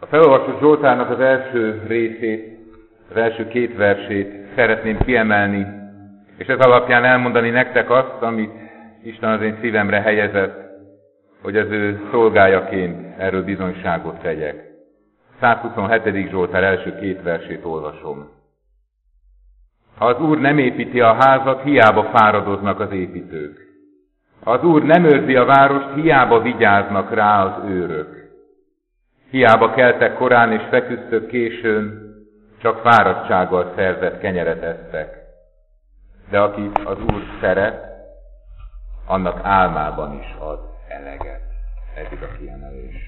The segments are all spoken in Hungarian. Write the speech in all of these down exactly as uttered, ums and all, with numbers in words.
A felolvasott Zsoltárnak az első részét, az első két versét szeretném kiemelni, és ez alapján elmondani nektek azt, amit Isten az én szívemre helyezett, hogy az ő szolgájaként erről bizonyságot tegyek. százhuszonhetedik Zsoltár első két versét olvasom. Ha az Úr nem építi a házat, hiába fáradoznak az építők. Ha az Úr nem őrzi a várost, hiába vigyáznak rá az őrök. Hiába keltek korán és feküdtök későn, csak fáradtsággal szerzett kenyeret esztek. De akit az Úr szeret, annak álmában is ad eleget. Eddig a kiemelés.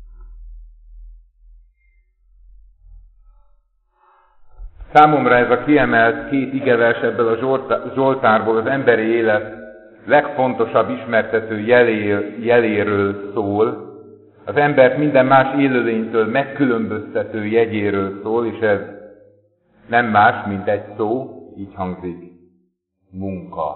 Számomra ez a kiemelt két igevers ebből a Zsoltárból az emberi élet legfontosabb ismertető jelé, jeléről szól, az embert minden más élőlénytől megkülönböztető jegyéről szól, és ez nem más, mint egy szó, így hangzik: munka.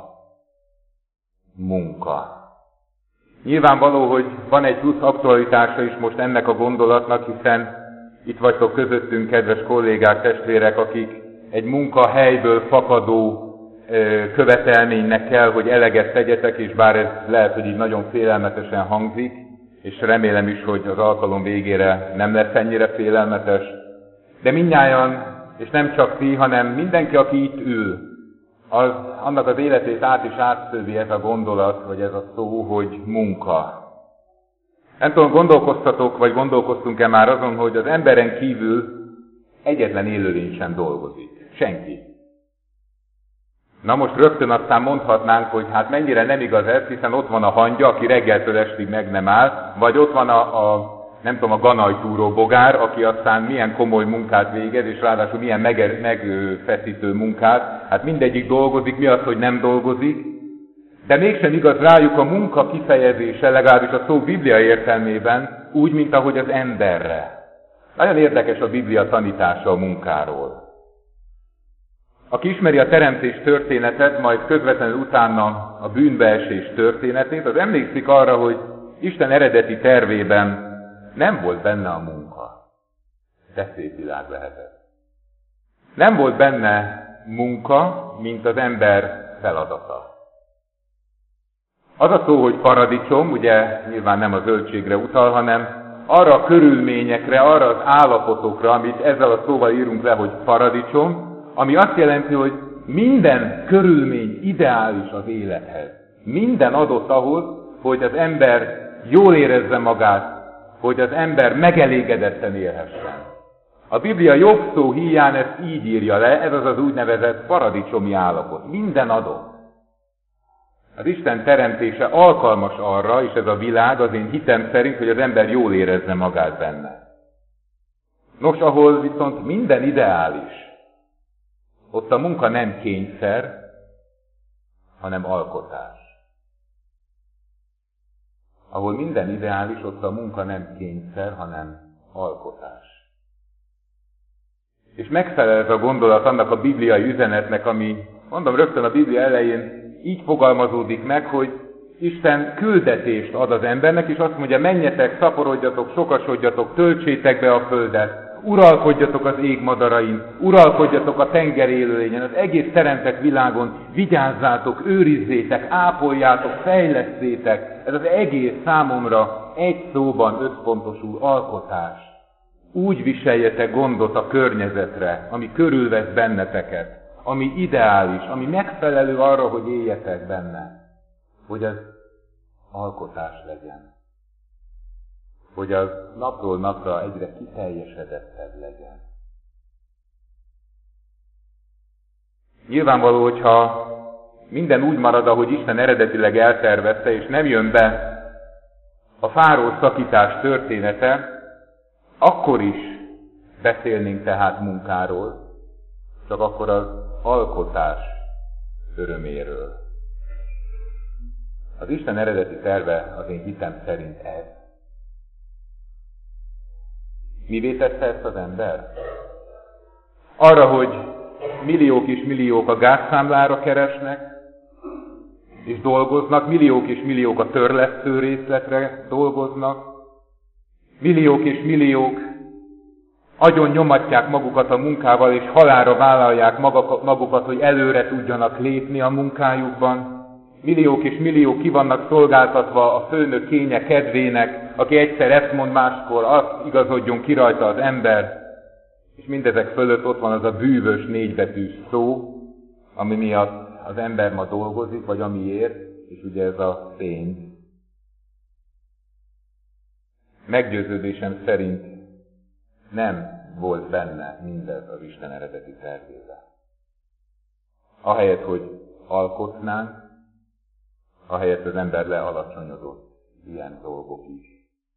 Munka. Nyilvánvaló, hogy van egy plusz aktualitása is most ennek a gondolatnak, hiszen itt vagytok közöttünk, kedves kollégák, testvérek, akik egy munkahelyből fakadó követelménynek kell, hogy eleget tegyetek, és bár ez lehet, hogy így nagyon félelmetesen hangzik, és remélem is, hogy az alkalom végére nem lesz ennyire félelmetes, de mindnyájan, és nem csak ti, hanem mindenki, aki itt ül, az, annak az életét át is átszövi ez a gondolat, vagy ez a szó, hogy munka. Nem tudom, gondolkoztatok, vagy gondolkoztunk-e már azon, hogy az emberen kívül egyetlen élőlény sem dolgozik. Senki. Na most rögtön aztán mondhatnánk, hogy hát mennyire nem igaz ez, hiszen ott van a hangya, aki reggeltől estig meg nem áll, vagy ott van a, a nem tudom, a ganajtúró bogár, aki aztán milyen komoly munkát végez, és ráadásul milyen meg, megfeszítő munkát. Hát mindegyik dolgozik, mi az, hogy nem dolgozik, de mégsem igaz rájuk a munka kifejezése, legalábbis a szó Biblia értelmében, úgy, mint ahogy az emberre. Nagyon érdekes a Biblia tanítása a munkáról. Aki ismeri a teremtés történetet, majd közvetlenül utána a bűnbeesés történetét, az emlékszik arra, hogy Isten eredeti tervében nem volt benne a munka. De szép világ lehetett. Nem volt benne munka, mint az ember feladata. Az a szó, hogy paradicsom, ugye nyilván nem a zöldségre utal, hanem arra a körülményekre, arra az állapotokra, amit ezzel a szóval írunk le, hogy paradicsom, ami azt jelenti, hogy minden körülmény ideális az élethez. Minden adott ahhoz, hogy az ember jól érezze magát, hogy az ember megelégedetten élhessen. A Biblia jobb szó híján ezt így írja le, ez az az úgynevezett paradicsomi állapot. Minden adott. Az Isten teremtése alkalmas arra, és ez a világ az én hitem szerint, hogy az ember jól érezze magát benne. Nos, ahol viszont minden ideális, ott a munka nem kényszer, hanem alkotás. Ahol minden ideális, ott a munka nem kényszer, hanem alkotás. És megfelel ez a gondolat annak a bibliai üzenetnek, ami, mondom, rögtön a Biblia elején így fogalmazódik meg, hogy Isten küldetést ad az embernek, és azt mondja: menjetek, szaporodjatok, sokasodjatok, töltsétek be a földet, uralkodjatok az ég madarain, uralkodjatok a tenger élőlényen, az egész teremtett világon, vigyázzátok, őrizzétek, ápoljátok, fejlesszétek. Ez az egész számomra egy szóban összpontosul: alkotás. Úgy viseljetek gondot a környezetre, ami körülvesz benneteket, ami ideális, ami megfelelő arra, hogy éljetek benne, hogy az alkotás legyen. Hogy az napról napra egyre kiteljesedettebb legyen. Nyilvánvaló, hogyha minden úgy marad, ahogy Isten eredetileg eltervezte, és nem jön be a fáról szakítás története, akkor is beszélnénk tehát munkáról, csak akkor az alkotás öröméről. Az Isten eredeti terve az én hitem szerint ez. Mivé tette ezt az ember? Arra, hogy milliók és milliók a gázszámlára keresnek, és dolgoznak, milliók és milliók a törlesztő részletre dolgoznak, milliók és milliók agyon nyomatják magukat a munkával, és halálra vállalják magukat, hogy előre tudjanak lépni a munkájukban. Milliók és milliók ki vannak szolgáltatva a főnök kénye kedvének, aki egyszer ezt mond, máskor azt, igazodjon ki rajta az ember. És mindezek fölött ott van az a bűvös négybetűs szó, ami miatt az ember ma dolgozik, vagy amiért, és ugye ez a pénz. Meggyőződésem szerint nem volt benne mindez az Isten eredeti tervében. Ahelyett, hogy alkotnánk, ahelyett az ember lealacsonyodott ilyen dolgok is.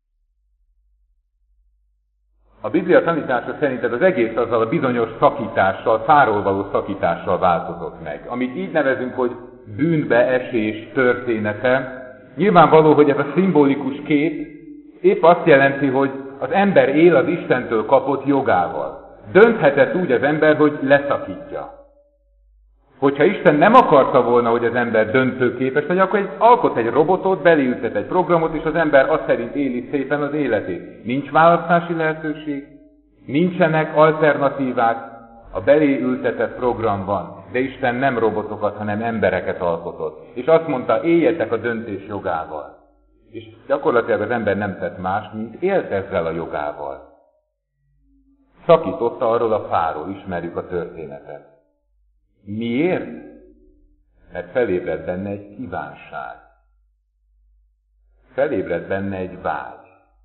A Biblia tanítása szerint ez az egész azzal a bizonyos szakítással, fáról való szakítással változott meg. Amit így nevezünk, hogy bűnbeesés története. Nyilvánvaló, hogy ez a szimbolikus kép épp azt jelenti, hogy az ember él az Istentől kapott jogával. Dönthetett úgy az ember, hogy leszakítja. Hogyha Isten nem akarta volna, hogy az ember döntőképes legyen, akkor egy, alkot egy robotot, beleültet egy programot, és az ember azt szerint éli szépen az életét. Nincs választási lehetőség, nincsenek alternatívák, a beléültetett program van. De Isten nem robotokat, hanem embereket alkotott. És azt mondta, éljetek a döntés jogával. És gyakorlatilag az ember nem tett más, mint élt ezzel a jogával. Szakította arról a fáról, ismerjük a történetet. Miért? Mert felébredt benne egy kívánság. Felébredt benne egy vágy.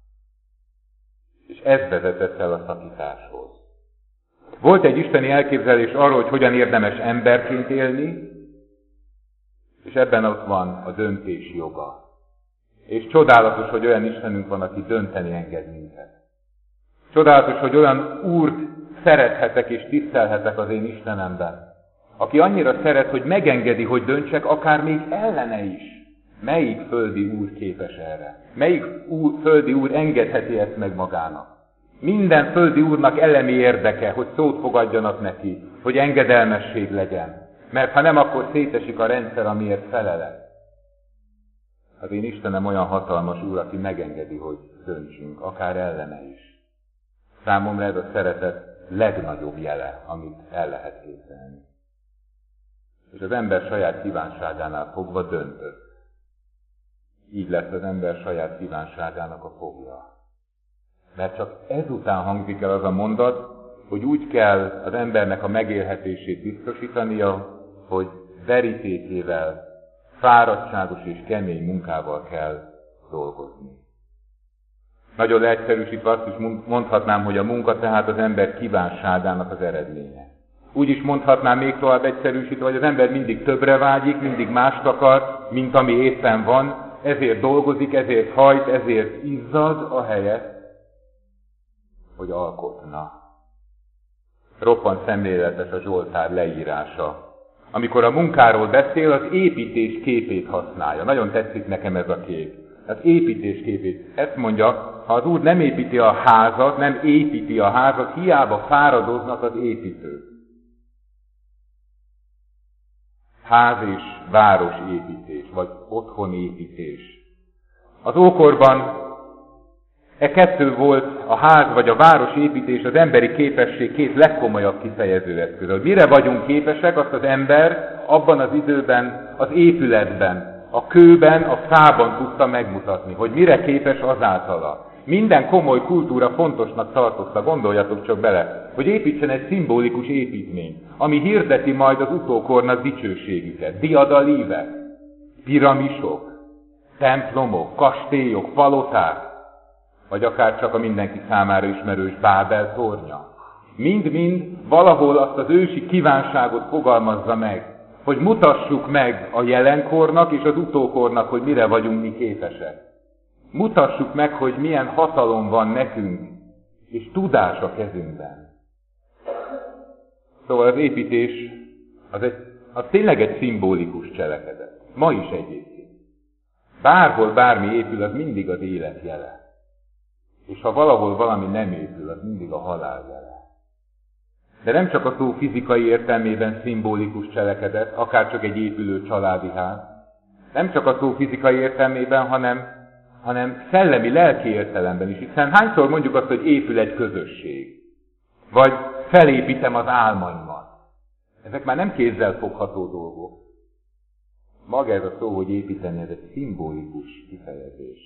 És ez vezetett el a szakításhoz. Volt egy isteni elképzelés arról, hogy hogyan érdemes emberként élni, és ebben ott van a döntés joga. És csodálatos, hogy olyan Istenünk van, aki dönteni enged minket. Csodálatos, hogy olyan Úrt szerethetek és tisztelhetek az én Istenemben, aki annyira szeret, hogy megengedi, hogy döntsek, akár még ellene is. Melyik földi úr képes erre? Melyik úr, földi úr engedheti ezt meg magának? Minden földi úrnak elemi érdeke, hogy szót fogadjanak neki, hogy engedelmesség legyen. Mert ha nem, akkor szétesik a rendszer, amiért felelek. Az én Istenem olyan hatalmas úr, aki megengedi, hogy döntsünk, akár ellene is. Számomra ez a szeretet legnagyobb jele, amit el lehet képzelni. És az ember saját kívánságánál fogva döntött. Így lett az ember saját kívánságának a fogja. Mert csak ezután hangzik el az a mondat, hogy úgy kell az embernek a megélhetését biztosítania, hogy verítékével, fáradtságos és kemény munkával kell dolgozni. Nagyon leegyszerűsítve azt is mondhatnám, hogy a munka tehát az ember kívánságának az eredménye. Úgy is mondhatnám még tovább egyszerűsítve, hogy az ember mindig többre vágyik, mindig mást akar, mint ami éppen van, ezért dolgozik, ezért hajt, ezért izzad a helyet, hogy alkotna. Roppant szemléletes a Zsoltár leírása. Amikor a munkáról beszél, az építés képét használja. Nagyon tetszik nekem ez a kép. Az építés képét. Ezt mondja, ha az Úr nem építi a házat, nem építi a házat, hiába fáradoznak az építők. Ház és városépítés, vagy otthonépítés. Az ókorban e kettő volt, a ház vagy a városépítés, az emberi képesség két legkomolyabb kifejező eszköz. Hogy mire vagyunk képesek, azt az ember abban az időben, az épületben, a kőben, a fában tudta megmutatni, hogy mire képes azáltala. Minden komoly kultúra fontosnak tartotta, gondoljatok csak bele, hogy építsen egy szimbolikus építményt, ami hirdeti majd az utókornak dicsőségüket. Diadalívek, piramisok, templomok, kastélyok, paloták, vagy akár csak a mindenki számára ismerős Bábel tornya. Mind-mind valahol azt az ősi kívánságot fogalmazza meg, hogy mutassuk meg a jelenkornak és az utókornak, hogy mire vagyunk mi képesek. Mutassuk meg, hogy milyen hatalom van nekünk, és tudás a kezünkben. Szóval az építés az, egy, az tényleg egy szimbolikus cselekedet. Ma is egyébként. Bárhol bármi épül, az mindig az élet jele. És ha valahol valami nem épül, az mindig a halál jele. De nem csak a szó fizikai értelmében szimbolikus cselekedet, akár csak egy épülő családi ház. Nem csak a szó fizikai értelmében, hanem, hanem szellemi, lelki értelemben is. Hiszen hányszor mondjuk azt, hogy épül egy közösség. Vagy felépítem az álmaimat. Ezek már nem kézzel fogható dolgok. Maga ez a szó, hogy építeni, ez egy szimbolikus kifejezés.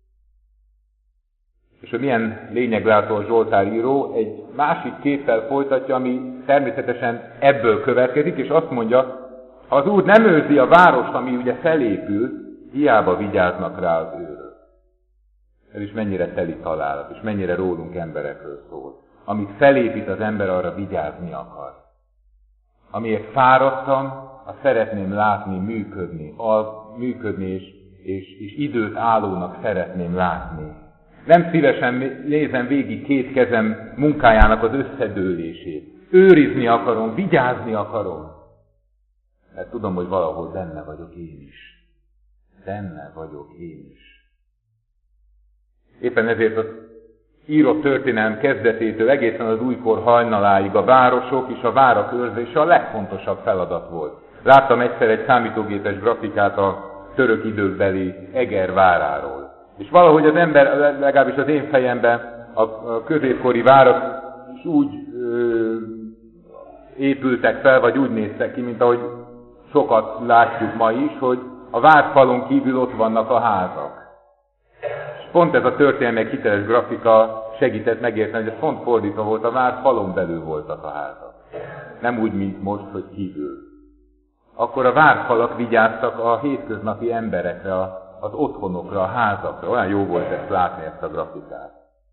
És hogy milyen lényeglátó a Zsoltár író, egy másik képpel folytatja, ami természetesen ebből következik, és azt mondja, ha az Úr nem őrzi a várost, ami ugye felépül, hiába vigyáznak rá az őrök. Ez is mennyire teli találat, és mennyire rólunk emberekről szól. Amit felépít az ember, arra vigyázni akar. Amiért fáradtam, azt szeretném látni, működni, az, működni és, és, és időt állónak szeretném látni. Nem szívesen nézem végig két kezem munkájának az összedőlését. Őrizni akarom, vigyázni akarom. Mert tudom, hogy valahol benne vagyok én is. Benne vagyok én is. Éppen ezért az írott történelem kezdetétől egészen az újkor hajnaláig a városok és a várak őrzése a legfontosabb feladat volt. Láttam egyszer egy számítógépes grafikát a török időkbeli Eger váráról. És valahogy az ember, legalábbis az én fejemben, a középkori várak is úgy ö, épültek fel, vagy úgy néztek ki, mint ahogy sokat látjuk ma is, hogy a várfalon kívül ott vannak a házak. És pont ez a történelmi hiteles grafika segített megérteni, hogy ez pont fordítva volt, a várfalon belül voltak a házak. Nem úgy, mint most, hogy kívül. Akkor a várfalak vigyáztak a hétköznapi emberekre, az otthonokra, a házakra. Olyan jó volt ezt látni, ezt a grafikát.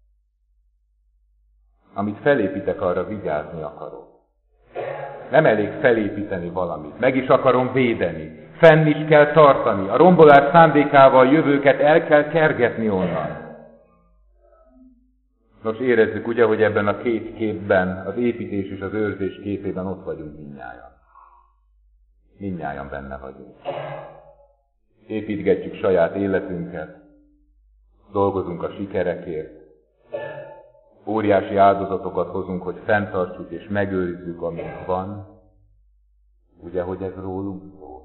Amit felépítek, arra vigyázni akarok. Nem elég felépíteni valamit. Meg is akarom védeni. Fenn is kell tartani. A rombolás szándékával jövőket el kell kergetni onnan. Nos, érezzük ugye, hogy ebben a két képben, az építés és az őrzés képében ott vagyunk mindnyájan. Mindnyájan benne vagyunk. Építgetjük saját életünket, dolgozunk a sikerekért, óriási áldozatokat hozunk, hogy fenntartsuk és megőrizzük, amink van. Ugye, hogy ez rólunk szól?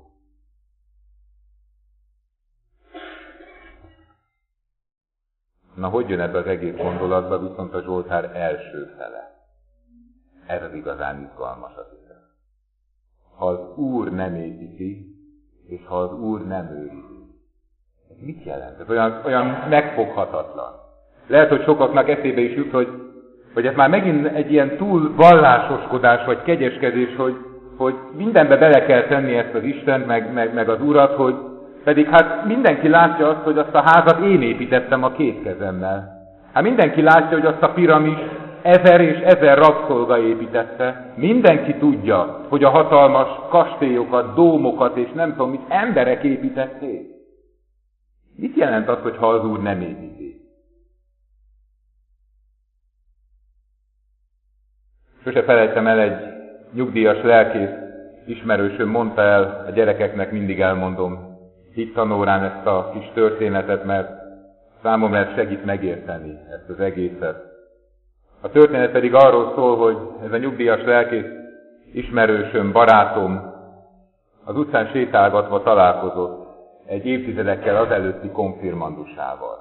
Na, hogy jön ebbe az egész gondolatba viszont a Zsoltár első fele? Ez az igazán izgalmas, az hiszem. Ha az Úr nem építi, és ha az Úr nem őrizi. Ez mit jelent? Ez olyan, olyan megfoghatatlan. Lehet, hogy sokaknak eszébe is jut, hogy, hogy ez már megint egy ilyen túl vallásoskodás, vagy kegyeskedés, hogy, hogy mindenbe bele kell tenni ezt az Istent, meg, meg, meg az Urat, hogy pedig hát mindenki látja azt, hogy azt a házat én építettem a két kezemmel. Hát mindenki látja, hogy azt a piramis ezer és ezer rabszolga építette. Mindenki tudja, hogy a hatalmas kastélyokat, dómokat és nem tudom mit emberek építették. Mit jelent az, hogy ha az Úr nem építi? Sose felejtem el, egy nyugdíjas lelkész ismerősöm mondta el, a gyerekeknek mindig elmondom hittanórán ezt a kis történetet, mert számomra ez segít megérteni ezt az egészet. A történet pedig arról szól, hogy ez a nyugdíjas lelkész ismerősöm, barátom az utcán sétálgatva találkozott egy évtizedekkel azelőtti konfirmandusával.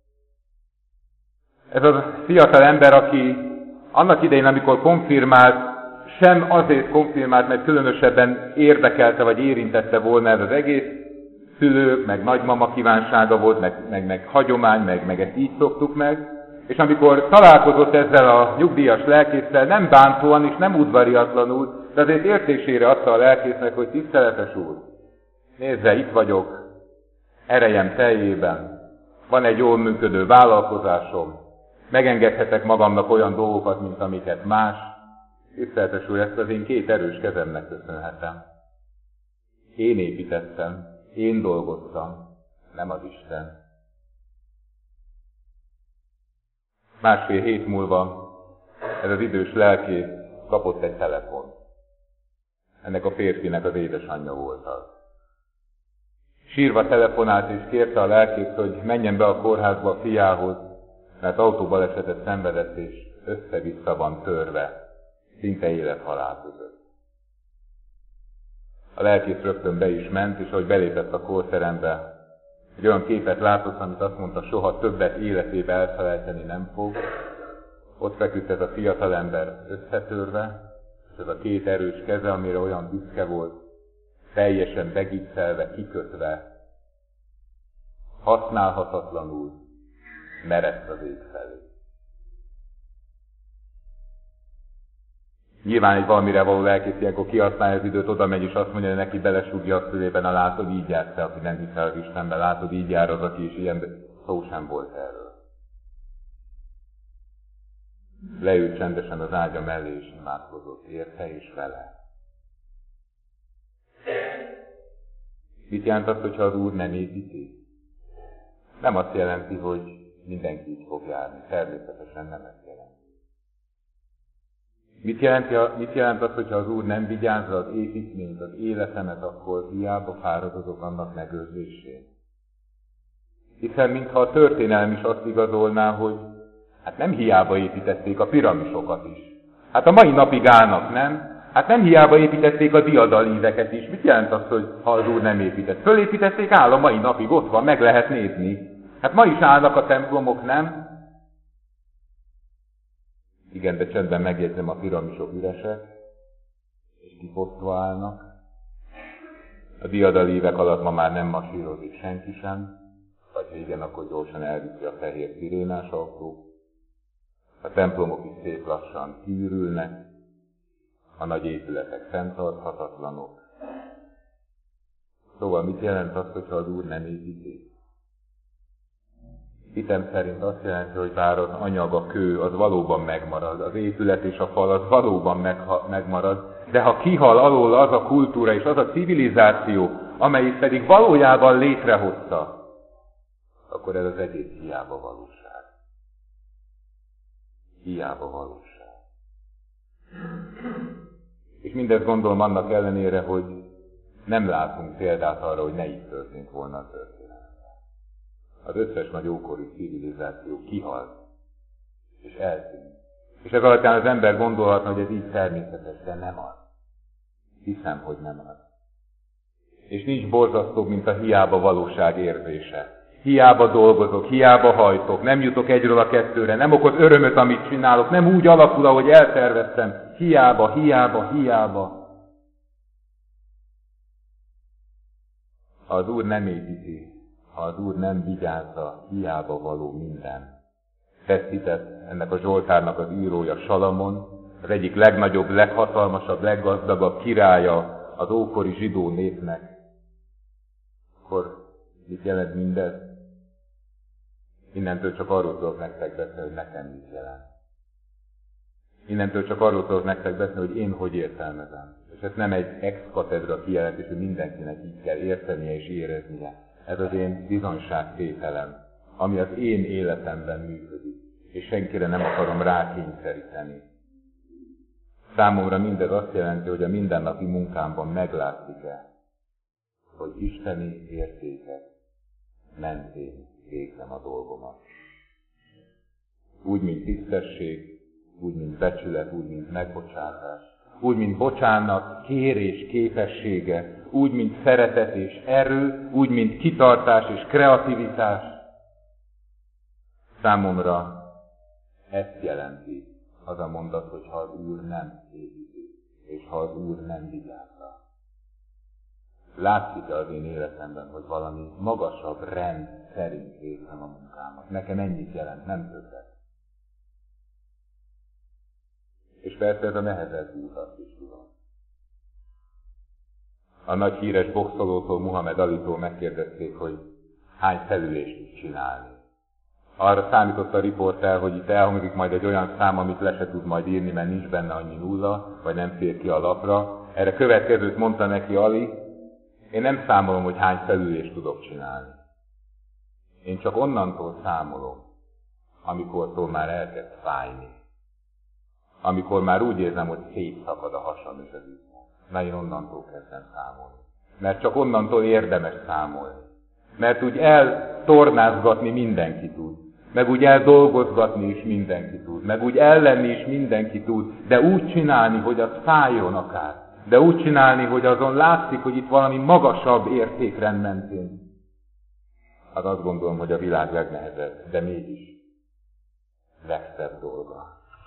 Ez az fiatal ember, aki annak idején, amikor konfirmált, sem azért konfirmált, mert különösebben érdekelte vagy érintette volna ez az egész, szülők, meg nagymama kívánsága volt, meg, meg, meg hagyomány, meg, meg ezt így szoktuk meg, és amikor találkozott ezzel a nyugdíjas lelkésszel, nem bántóan és nem udvariatlanul, de azért értésére adta a lelkésznek, hogy tiszteletes úr, nézze, itt vagyok, erejem teljében, van egy jól működő vállalkozásom, megengedhetek magamnak olyan dolgokat, mint amiket más. Tiszteletes úr, ezt az én két erős kezemnek köszönhetem. Én építettem, én dolgoztam, nem az Isten. Másfél hét múlva ez az idős lelkész kapott egy telefon. Ennek a férfinek az édesanyja volt az. Sírva telefonált és kérte a lelkész, hogy menjen be a kórházba a fiához, mert autóbalesetet szenvedett és össze-vissza van törve, szinte élet-halál között. A lelkész rögtön be is ment, és ahogy belépett a kórterembe, egy olyan képet látott, amit azt mondta, soha többet életébe elfelejteni nem fog. Ott feküdt ez a fiatalember összetörve, és ez a két erős keze, amire olyan büszke volt, teljesen begiccelve, kikötve, használhatatlanul meredt az ég felé. Nyilván egy valamire való lelkész ilyenkor kihasználja az időt, oda megy és azt mondja, hogy neki belesúgja a szülében, a látod, így jársz te, aki nem hiszel az Istenben, látod, így jár az, aki is ilyen, de szó sem volt erről. Leült csendesen az ágya mellé, és imádkozott érte és vele. Mit jelent az, hogyha az Úr nem építi? Nem azt jelenti, hogy mindenki így fog járni. Természetesen nem ezt jelenti. Mit jelent, mit jelent az, hogyha az Úr nem vigyázza az építményt, az életemet, akkor hiába fáradozok annak megőrzésén? Hiszen mintha a történelem is azt igazolná, hogy hát nem hiába építették a piramisokat is. Hát a mai napig állnak, nem? Hát nem hiába építették a diadalíveket is. Mit jelent az, hogy ha az Úr nem épített? Fölépítették, áll a mai napig, ott van, meg lehet nézni. Hát ma is állnak a templomok, nem? Igen, de csendben megjegyzem, a piramisok üresek, és kifosztva állnak. A diadalívek alatt ma már nem masírozik senki sem, vagy ha igen, akkor gyorsan elviszi a fehér szirénás autó. A templomok is szép lassan kiürülnek, a nagy épületek fenntarthatatlanok. Szóval mit jelent az, hogyha az Úr nem építi? Hitem szerint azt jelenti, hogy bár az anyag, a kő, az valóban megmarad, az épület és a fal az valóban megha- megmarad, de ha kihal alól az a kultúra és az a civilizáció, amelyik pedig valójában létrehozta, akkor ez az egész hiába valóság. Hiába valóság. És mindezt gondolom annak ellenére, hogy nem látunk példát arra, hogy ne így történt volna a történet. Az összes nagy ókori civilizáció kihalt, és eltűnt. És ez alapján az ember gondolhatna, hogy ez így természetes, de nem az. Hiszem, hogy nem az. És nincs borzasztóbb, mint a hiába valóság érzése. Hiába dolgozok, hiába hajtok, nem jutok egyről a kettőre, nem okoz örömöt, amit csinálok, nem úgy alakul, ahogy elterveztem. Hiába, hiába, hiába. Ha az Úr nem építi, ha az Úr nem vigyázza, hiába való minden. Feszített ennek a Zsoltárnak az írója Salamon, az egyik legnagyobb, leghatalmasabb, leggazdagabb királya az ókori zsidó népnek. Akkor mit jelent mindez? Innentől csak arról tudok nektek beszélni, hogy nekem mit jelent. Innentől csak arról tudok nektek beszélni, hogy én hogy értelmezem. És ez nem egy ex-katedra kijelentés, hogy mindenkinek így kell értenie és éreznie. Ez az én bizonyságtételem, ami az én életemben működik, és senkire nem akarom rákényszeríteni. Számomra mindez azt jelenti, hogy a mindennapi munkámban meglátszik-e, hogy isteni értékek mentén végzem a dolgomat. Úgy, mint tisztesség, úgy, mint becsület, úgy, mint megbocsátás, úgy, mint bocsánat, kérés képessége, úgy, mint szeretet és erő, úgy, mint kitartás és kreativitás. Számomra ezt jelenti az a mondat, hogy ha az Úr nem építi, és ha az Úr nem vigyázza. Látszik-e az én életemben, hogy valami magasabb rend szerint végzem a munkámat? Nekem ennyit jelent, nem többet. És persze ez a nehezebb út, azt is tudom. A nagy híres boxolótól, Muhammad Alitól megkérdezték, hogy hány felülést tud csinálni. Arra számított a riporter, hogy itt elhangzik majd egy olyan szám, amit le se tud majd írni, mert nincs benne annyi nulla, vagy nem fér ki a lapra. Erre következőt mondta neki Ali, én nem számolom, hogy hány felülést tudok csinálni. Én csak onnantól számolom, amikortól már elkezd fájni. Amikor már úgy érzem, hogy szétszakad a hasam és az izmom. Na, én onnantól kezdem számolni. Mert csak onnantól érdemes számolni. Mert úgy eltornázgatni mindenki tud. Meg úgy eldolgozgatni is mindenki tud. Meg úgy ellenni is mindenki tud. De úgy csinálni, hogy az fájjon akár. De úgy csinálni, hogy azon látszik, hogy itt valami magasabb értékrend mentén. Hát azt gondolom, hogy a világ legnehezebb, de mégis legszebb dolga.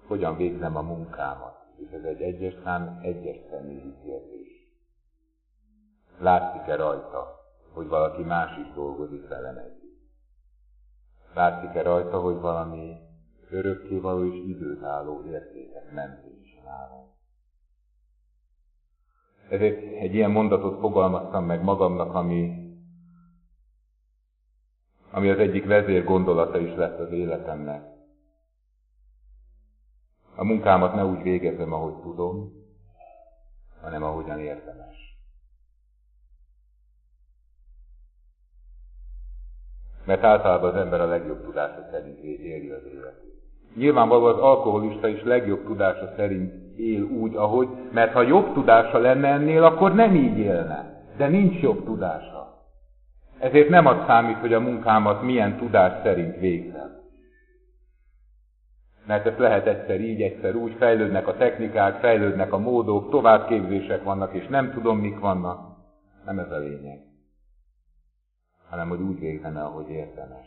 hogyan végzem a munkámat. És ez egy egyes szám, egyes személyi kérdés. Látszik-e rajta, hogy valaki más is dolgozik velem együtt? Látszik-e rajta, hogy valami örökkévaló és időtálló értékek mentén csinálom? Ezért egy ilyen mondatot fogalmaztam meg magamnak, ami, ami az egyik vezér gondolata is lett az életemnek. A munkámat ne úgy végezem, ahogy tudom, hanem ahogyan érdemes. Mert általában az ember a legjobb tudása szerint éli az életét. Nyilvánvalóan az alkoholista is legjobb tudása szerint él úgy, ahogy, mert ha jobb tudása lenne ennél, akkor nem így élne. De nincs jobb tudása. Ezért nem az számít, hogy a munkámat milyen tudás szerint végzem. Mert ezt lehet egyszer így, egyszer úgy, fejlődnek a technikák, fejlődnek a módok, továbbképzések vannak, és nem tudom, mik vannak. Nem ez a lényeg. Hanem, hogy úgy végzem-e, ahogy érdemes.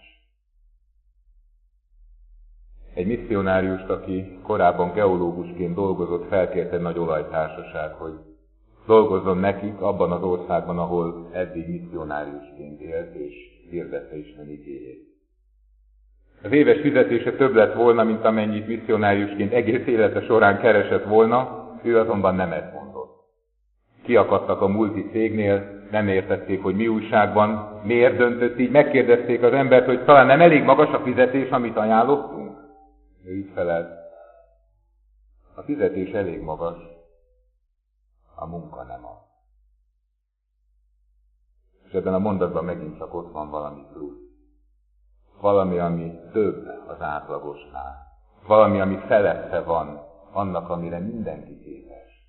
Egy misszionáriust, aki korábban geológusként dolgozott, felkért egy nagy olajtársaság, hogy dolgozzon nekik abban az országban, ahol eddig misszionáriusként élt, és hirdette Isten igéjét. Az éves fizetése több lett volna, mint amennyit misszionáriusként egész élete során keresett volna, ő azonban nem ezt mondott. Kiakadtak a multi cégnél, nem értették, hogy mi újságban, miért döntött így, megkérdezték az embert, hogy talán nem elég magas a fizetés, amit ajánlottunk. Ő így felelt. A fizetés elég magas, a munka nem az. És ebben a mondatban megint csak ott van valami plusz. Valami, ami több az átlagosnál. Valami, ami felette van annak, amire mindenki képes.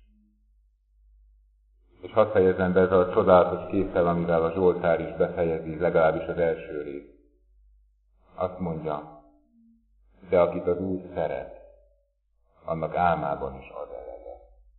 És hadd fejezem be ezzel a csodálatos képpel, amivel a Zsoltár is befejezi, legalábbis az első rész. Azt mondja, de akit az Úr szeret, annak álmában is ad eleget.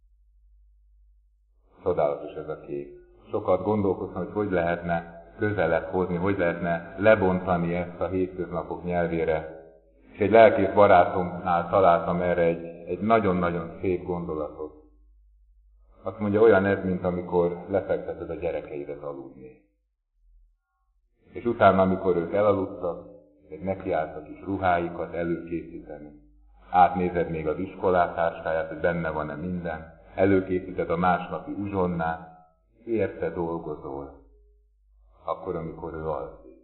Csodálatos ez a kép. Sokat gondolkoztam, hogy hogy lehetne közelebb hozni, hogy lehetne lebontani ezt a hétköznapok nyelvére. És egy lelkész barátomnál találtam erre egy, egy nagyon-nagyon szép gondolatot. Azt mondja, olyan ez, mint amikor lefekteted a gyerekeidet aludni. És utána, amikor ők elaludtak, még nekiálltak is ruháikat előkészíteni. Átnézed még az iskolátáskáját, hogy benne van-e minden, előkészíted a másnapi uzsonnát, érte dolgozol, akkor, amikor ő alszik.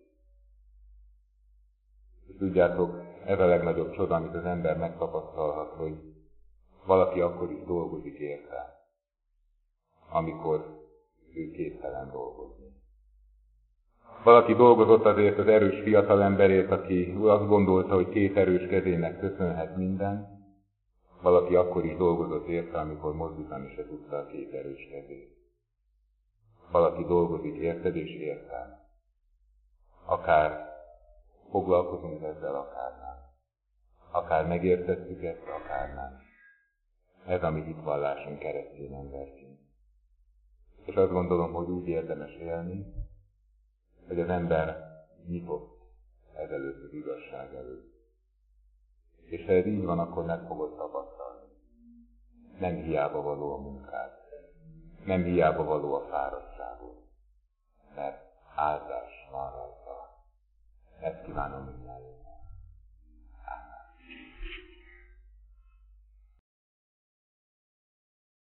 És tudjátok, ez a legnagyobb csoda, amit az ember megtapasztalhat, hogy valaki akkor is dolgozik érte, amikor ő képtelen dolgozni. Valaki dolgozott azért az erős fiatalemberért, aki azt gondolta, hogy két erős kezének köszönhet minden. Valaki akkor is dolgozott érte, amikor mozdítani se tudta a két erős kezét. Valaki dolgozik érted és értem. Akár foglalkozunk ezzel, akár nem. Akár megértettük ezt, akár nem. Ez a mi hitvallásunk keresztény emberként. És azt gondolom, hogy úgy érdemes élni, hogy az ember nyitott ezelőtt az igazság előtt. És ha ez így van, akkor meg fogod tapasztalni. Nem hiába való a munkád. Nem hiába való a fáradtságod. Mert áldás van rajta. Ezt kívánom mindjárt.